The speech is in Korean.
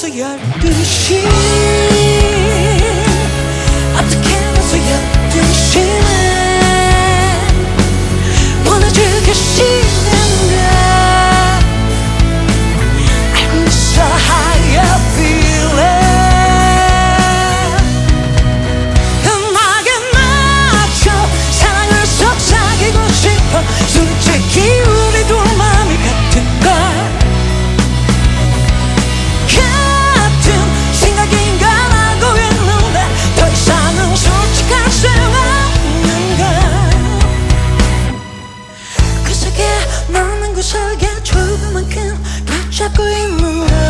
벌써 12시 어떻게 벌써 12시네 보내주기 싫은데 알고 있어 how you feeling 음악에 맞춰 사랑을 속삭이고 싶어 솔직히 우리 둘 마음이 같은걸 같은 생각인가 하고 있는데 더 이상은 솔직할 수 없는 걸 그 속에 너는 구석에 조그맣게 붙잡고 있는 걸